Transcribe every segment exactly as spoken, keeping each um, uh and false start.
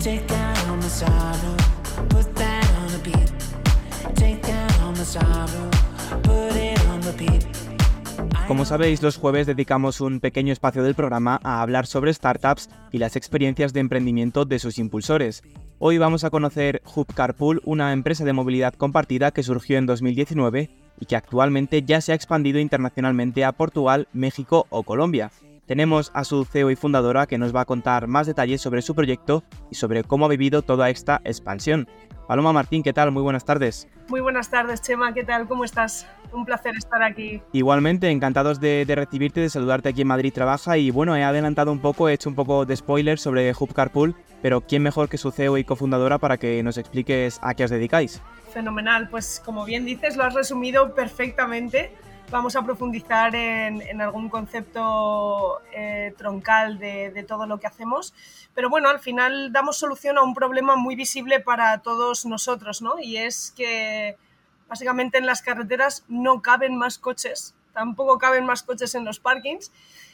Take that on the sorrow, put that on the beat. Take that on the sorrow, put it on the beat. Como sabéis, los jueves dedicamos un pequeño espacio del programa a hablar sobre startups y las experiencias de emprendimiento de sus impulsores. Hoy vamos a conocer Hub Carpool, una empresa de movilidad compartida que surgió en dos mil diecinueve y que actualmente ya se ha expandido internacionalmente a Portugal, México o Colombia. Tenemos a su C E O y fundadora que nos va a contar más detalles sobre su proyecto y sobre cómo ha vivido toda esta expansión. Paloma Martín, ¿qué tal? Muy buenas tardes. Muy buenas tardes, Chema, ¿qué tal? ¿Cómo estás? Un placer estar aquí. Igualmente, encantados de, de recibirte, de saludarte aquí en Madrid Trabaja y bueno, he adelantado un poco, he hecho un poco de spoiler sobre Hub Carpool, pero ¿quién mejor que su C E O y cofundadora para que nos expliques a qué os dedicáis? Fenomenal, pues como bien dices, lo has resumido perfectamente. Vamos a profundizar en, en algún concepto eh, troncal de, de todo lo que hacemos, pero bueno, al final damos solución a un problema muy visible para todos nosotros, ¿no? Y es que básicamente en las carreteras no caben más coches, tampoco caben más coches en los parkings,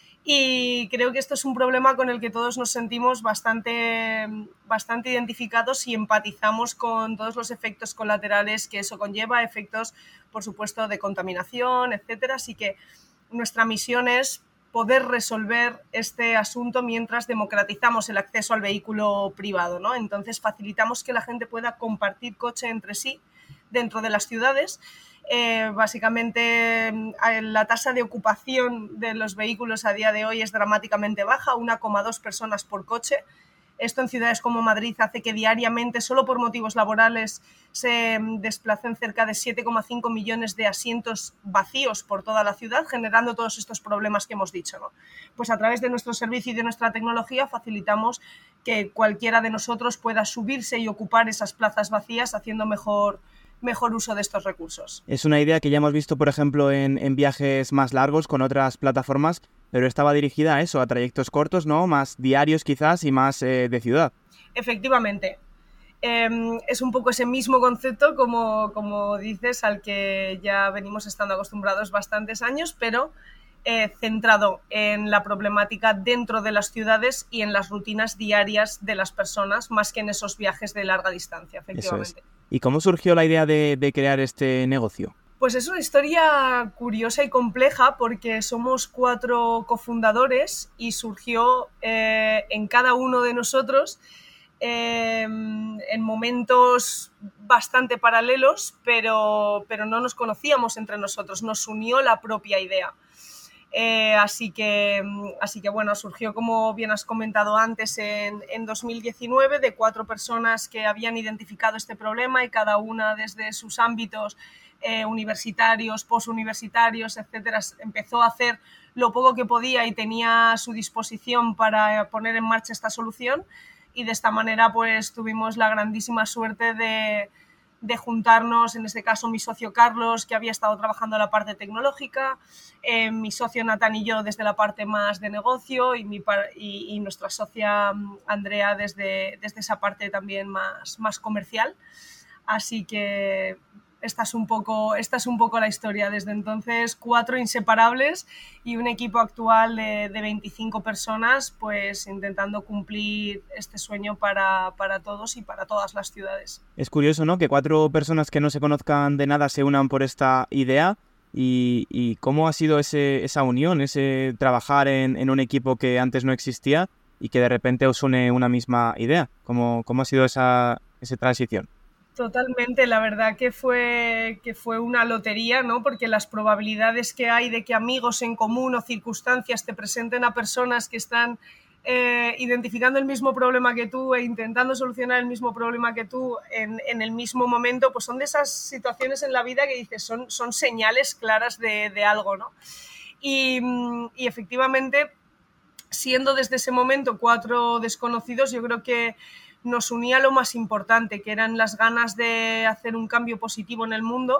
y creo que esto es un problema con el que todos nos sentimos bastante, bastante identificados y empatizamos con todos los efectos colaterales que eso conlleva, efectos, por supuesto, de contaminación, etcétera. Así que nuestra misión es poder resolver este asunto mientras democratizamos el acceso al vehículo privado, ¿no? Entonces facilitamos que la gente pueda compartir coche entre sí dentro de las ciudades. Eh, básicamente la tasa de ocupación de los vehículos a día de hoy es dramáticamente baja, uno coma dos personas por coche. Esto en ciudades como Madrid hace que diariamente, solo por motivos laborales, se desplacen cerca de siete coma cinco millones de asientos vacíos por toda la ciudad, generando todos estos problemas que hemos dicho, ¿no? Pues a través de nuestro servicio y de nuestra tecnología facilitamos que cualquiera de nosotros pueda subirse y ocupar esas plazas vacías haciendo mejor mejor uso de estos recursos. Es una idea que ya hemos visto, por ejemplo, en, en viajes más largos con otras plataformas, pero estaba dirigida a eso, a trayectos cortos, ¿no? Más diarios quizás y más eh, de ciudad. Efectivamente. Eh, es un poco ese mismo concepto, como, como dices, al que ya venimos estando acostumbrados bastantes años, pero eh, centrado en la problemática dentro de las ciudades y en las rutinas diarias de las personas, más que en esos viajes de larga distancia, efectivamente. Eso es. ¿Y cómo surgió la idea de, de crear este negocio? Pues es una historia curiosa y compleja porque somos cuatro cofundadores y surgió eh, en cada uno de nosotros eh, en momentos bastante paralelos, pero, pero no nos conocíamos entre nosotros, nos unió la propia idea. Eh, así que, así que bueno, surgió, como bien has comentado antes, en, en dos mil diecinueve de cuatro personas que habían identificado este problema y cada una desde sus ámbitos eh, universitarios, posuniversitarios, etcétera, empezó a hacer lo poco que podía y tenía a su disposición para poner en marcha esta solución, y de esta manera pues tuvimos la grandísima suerte de de juntarnos, en este caso mi socio Carlos, que había estado trabajando en la parte tecnológica, eh, mi socio Natán y yo desde la parte más de negocio y, mi par- y, y nuestra socia Andrea desde, desde esa parte también más, más comercial. Así que esta es, un poco, esta es un poco la historia. Desde entonces, cuatro inseparables y un equipo actual de, de veinticinco personas, pues intentando cumplir este sueño para, para todos y para todas las ciudades. Es curioso, ¿no? Que cuatro personas que no se conozcan de nada se unan por esta idea. ¿Y, y cómo ha sido ese, esa unión, ese trabajar en, en un equipo que antes no existía y que de repente os une una misma idea? ¿Cómo, cómo ha sido esa, esa transición? Totalmente, la verdad que fue, que fue una lotería, ¿no? Porque las probabilidades que hay de que amigos en común o circunstancias te presenten a personas que están eh, identificando el mismo problema que tú e intentando solucionar el mismo problema que tú en, en el mismo momento, pues son de esas situaciones en la vida que dices, son, son señales claras de, de algo, ¿no? Y, y efectivamente, siendo desde ese momento cuatro desconocidos, yo creo que nos unía lo más importante, que eran las ganas de hacer un cambio positivo en el mundo.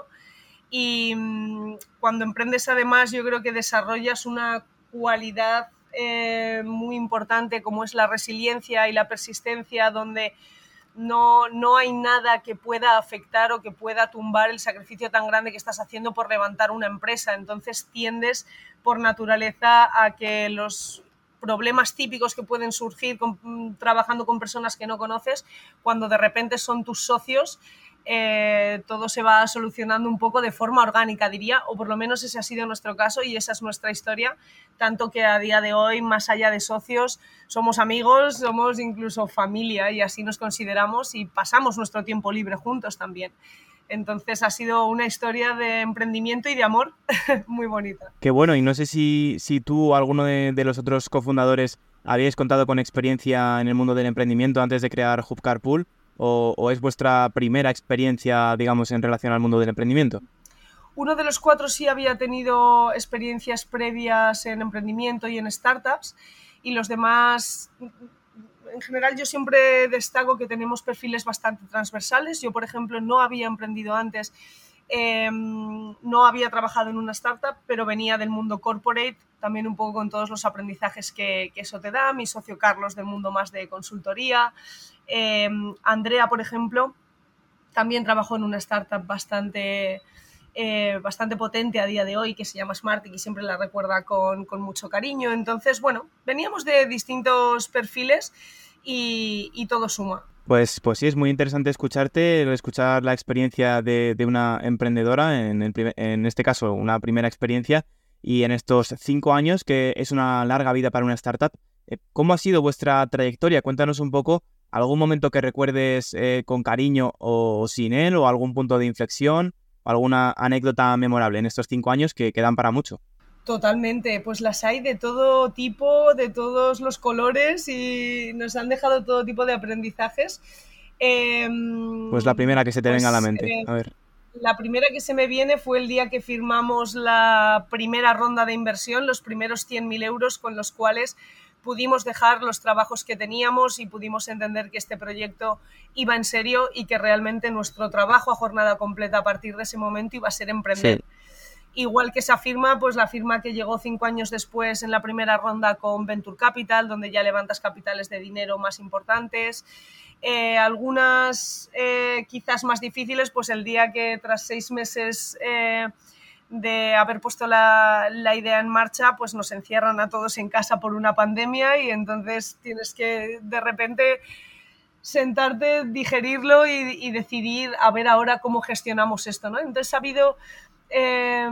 Y cuando emprendes, además, yo creo que desarrollas una cualidad eh, muy importante como es la resiliencia y la persistencia, donde no, no hay nada que pueda afectar o que pueda tumbar el sacrificio tan grande que estás haciendo por levantar una empresa. Entonces tiendes por naturaleza a que los problemas típicos que pueden surgir con, trabajando con personas que no conoces, cuando de repente son tus socios, eh, todo se va solucionando un poco de forma orgánica, diría, o por lo menos ese ha sido nuestro caso y esa es nuestra historia, tanto que a día de hoy, más allá de socios, somos amigos, somos incluso familia y así nos consideramos y pasamos nuestro tiempo libre juntos también. Entonces ha sido una historia de emprendimiento y de amor muy bonita. Qué bueno, y no sé si, si tú o alguno de, de los otros cofundadores habíais contado con experiencia en el mundo del emprendimiento antes de crear Hub Carpool, o, o es vuestra primera experiencia, digamos, en relación al mundo del emprendimiento. Uno de los cuatro sí había tenido experiencias previas en emprendimiento y en startups, y los demás, en general, yo siempre destaco que tenemos perfiles bastante transversales. Yo, por ejemplo, no había emprendido antes, eh, no había trabajado en una startup, pero venía del mundo corporate, también un poco con todos los aprendizajes que, que eso te da. Mi socio Carlos del mundo más de consultoría. Eh, Andrea, por ejemplo, también trabajó en una startup bastante... Eh, bastante potente a día de hoy, que se llama Smartick y siempre la recuerda con, con mucho cariño. Entonces, bueno, veníamos de distintos perfiles y, y todo suma. Pues, pues sí, es muy interesante escucharte, escuchar la experiencia de, de una emprendedora, en, el primer, en este caso una primera experiencia, y en estos cinco años, que es una larga vida para una startup. ¿Cómo ha sido vuestra trayectoria? Cuéntanos un poco, algún momento que recuerdes eh, con cariño o, o sin él, o algún punto de inflexión, alguna anécdota memorable en estos cinco años que quedan para mucho. Totalmente, pues las hay de todo tipo, de todos los colores y nos han dejado todo tipo de aprendizajes. Eh, pues la primera que se te pues, venga a la mente, eh, a ver. La primera que se me viene fue el día que firmamos la primera ronda de inversión, los primeros cien mil euros con los cuales pudimos dejar los trabajos que teníamos y pudimos entender que este proyecto iba en serio y que realmente nuestro trabajo a jornada completa a partir de ese momento iba a ser emprender. Sí. Igual que esa firma, pues la firma que llegó cinco años después en la primera ronda con Venture Capital, donde ya levantas capitales de dinero más importantes. Eh, algunas eh, quizás más difíciles, pues el día que tras seis meses... Eh, de haber puesto la, la idea en marcha, pues nos encierran a todos en casa por una pandemia y entonces tienes que de repente sentarte, digerirlo y, y decidir a ver ahora cómo gestionamos esto, ¿no? Entonces ha habido eh,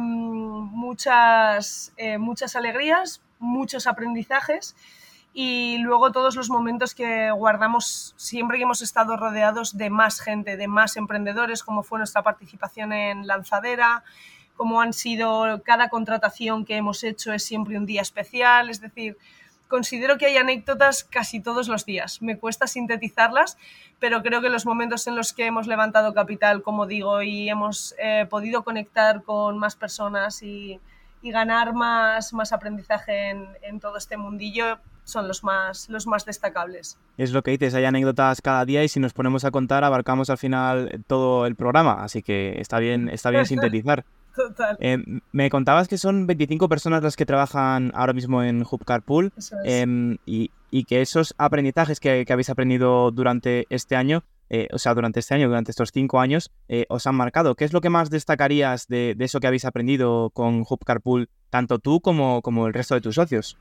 muchas, eh, muchas alegrías, muchos aprendizajes y luego todos los momentos que guardamos siempre que hemos estado rodeados de más gente, de más emprendedores, como fue nuestra participación en Lanzadera, como han sido cada contratación que hemos hecho es siempre un día especial, es decir, considero que hay anécdotas casi todos los días, me cuesta sintetizarlas, pero creo que los momentos en los que hemos levantado capital, como digo, y hemos eh, podido conectar con más personas y, y ganar más, más aprendizaje en, en todo este mundillo son los más, los más destacables. Es lo que dices, hay anécdotas cada día y si nos ponemos a contar abarcamos al final todo el programa, así que está bien, está bien sintetizar. Total. Eh, me contabas que son veinticinco personas las que trabajan ahora mismo en Hub Carpool. Eso es. eh, y, y que esos aprendizajes que, que habéis aprendido durante este año, eh, o sea, durante este año, durante estos cinco años, eh, os han marcado. ¿Qué es lo que más destacarías de, de eso que habéis aprendido con Hub Carpool, tanto tú como, como el resto de tus socios?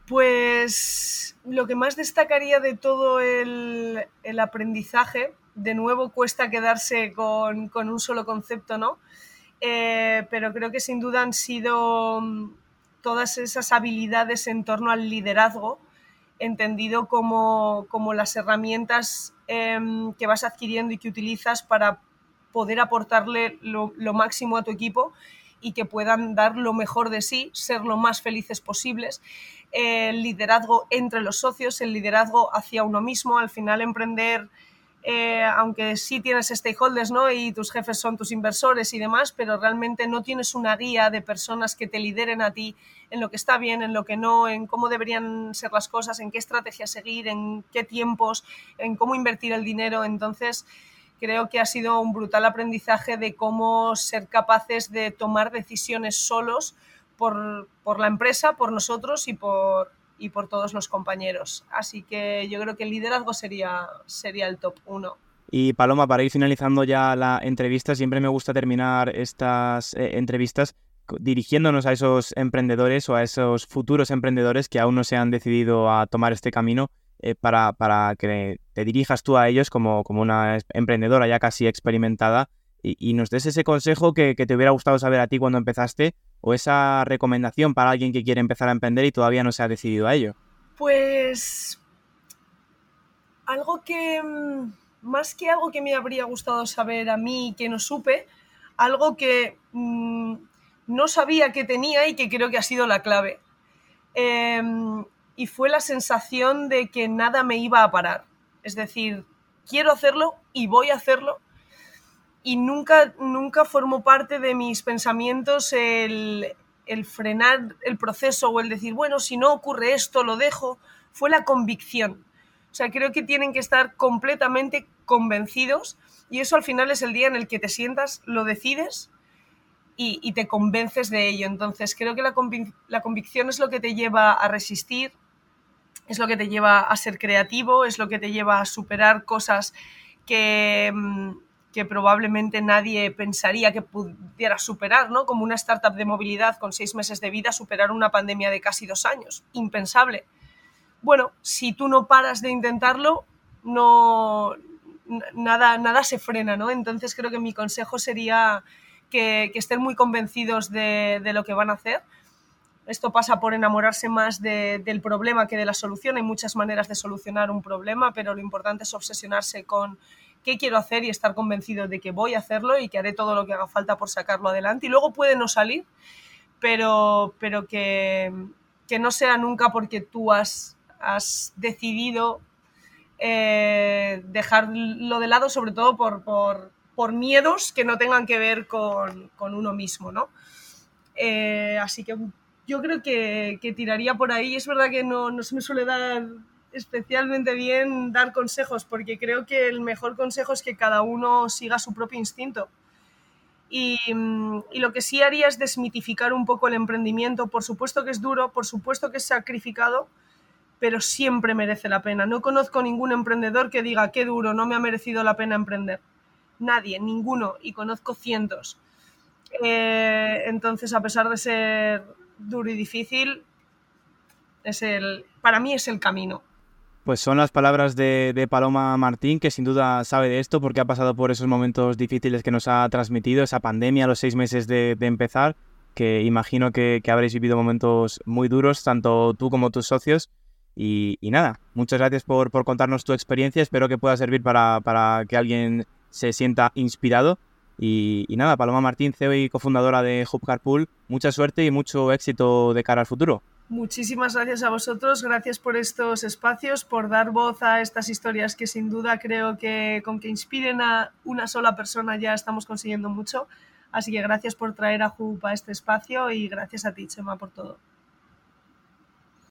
Pues lo que más destacaría de todo el, el aprendizaje, de nuevo cuesta quedarse con, con un solo concepto, ¿no? Eh, pero creo que sin duda han sido todas esas habilidades en torno al liderazgo, entendido como, como las herramientas eh, que vas adquiriendo y que utilizas para poder aportarle lo, lo máximo a tu equipo y que puedan dar lo mejor de sí, ser lo más felices posibles. Eh, el liderazgo entre los socios, el liderazgo hacia uno mismo, al final emprender... Eh, aunque sí tienes stakeholders, ¿no? Y tus jefes son tus inversores y demás, pero realmente no tienes una guía de personas que te lideren a ti en lo que está bien, en lo que no, en cómo deberían ser las cosas, en qué estrategia seguir, en qué tiempos, en cómo invertir el dinero. Entonces creo que ha sido un brutal aprendizaje de cómo ser capaces de tomar decisiones solos por, por la empresa, por nosotros y por... y por todos los compañeros. Así que yo creo que el liderazgo sería, sería el top uno. Y Paloma, para ir finalizando ya la entrevista, siempre me gusta terminar estas eh, entrevistas dirigiéndonos a esos emprendedores o a esos futuros emprendedores que aún no se han decidido a tomar este camino, eh, para, para que te dirijas tú a ellos como, como una emprendedora ya casi experimentada y, y nos des ese consejo que, que te hubiera gustado saber a ti cuando empezaste, o esa recomendación para alguien que quiere empezar a emprender y todavía no se ha decidido a ello. Pues algo que, más que algo que me habría gustado saber a mí que no supe, algo que mmm, no sabía que tenía y que creo que ha sido la clave. Eh, y fue la sensación de que nada me iba a parar. Es decir, quiero hacerlo y voy a hacerlo. Y nunca, nunca formó parte de mis pensamientos el, el frenar el proceso o el decir, bueno, si no ocurre esto, lo dejo. Fue la convicción. O sea, creo que tienen que estar completamente convencidos y eso al final es el día en el que te sientas, lo decides y, y te convences de ello. Entonces, creo que la, convic- la convicción es lo que te lleva a resistir, es lo que te lleva a ser creativo, es lo que te lleva a superar cosas que... que probablemente nadie pensaría que pudiera superar, ¿no? Como una startup de movilidad con seis meses de vida, superar una pandemia de casi dos años. Impensable. Bueno, si tú no paras de intentarlo, no, nada, nada se frena, ¿no? Entonces creo que mi consejo sería que, que estén muy convencidos de, de lo que van a hacer. Esto pasa por enamorarse más de, del problema que de la solución. Hay muchas maneras de solucionar un problema, pero lo importante es obsesionarse con qué quiero hacer y estar convencido de que voy a hacerlo y que haré todo lo que haga falta por sacarlo adelante. Y luego puede no salir, pero, pero que, que no sea nunca porque tú has, has decidido eh, dejarlo de lado, sobre todo por, por, por miedos que no tengan que ver con, con uno mismo, ¿no? Eh, así que yo creo que, que tiraría por ahí. Es verdad que no, no se me suele dar especialmente bien dar consejos, porque creo que el mejor consejo es que cada uno siga su propio instinto. Y, y lo que sí haría es desmitificar un poco el emprendimiento. Por supuesto que es duro, por supuesto que es sacrificado, pero siempre merece la pena. No conozco ningún emprendedor que diga qué duro, no me ha merecido la pena emprender. Nadie, ninguno, y conozco cientos. Eh, entonces, a pesar de ser duro y difícil, es el, para mí es el camino. Pues son las palabras de, de Paloma Martín, que sin duda sabe de esto porque ha pasado por esos momentos difíciles que nos ha transmitido, esa pandemia, los seis meses de, de empezar, que imagino que, que habréis vivido momentos muy duros, tanto tú como tus socios. Y, y nada, muchas gracias por, por contarnos tu experiencia, espero que pueda servir para, para que alguien se sienta inspirado. Y, y nada, Paloma Martín, C E O y cofundadora de Hub Carpool, mucha suerte y mucho éxito de cara al futuro. Muchísimas gracias a vosotros, gracias por estos espacios, por dar voz a estas historias que sin duda creo que con que inspiren a una sola persona ya estamos consiguiendo mucho. Así que gracias por traer a Hub a este espacio y gracias a ti, Chema, por todo.